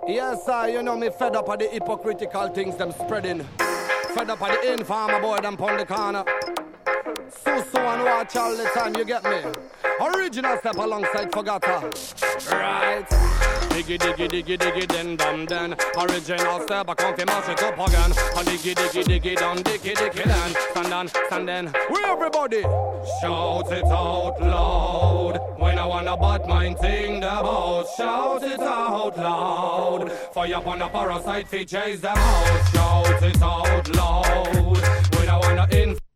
Yes, sir, you know me fed up of the hypocritical things them spreading. Fed up of the informer boy them pon the corner. So and watch all the time, you get me? Original step alongside Fogata. Right. Diggy diggy diggy diggy den dum den. Original step I come fi mash it up again. A diggy diggy diggy dum diggy diggy den. Stand then. We everybody shout it out loud. When I wanna butt mind thing about. Shout it out loud. Fire upon a parasite fi chase them out. Shout it out loud. When I wanna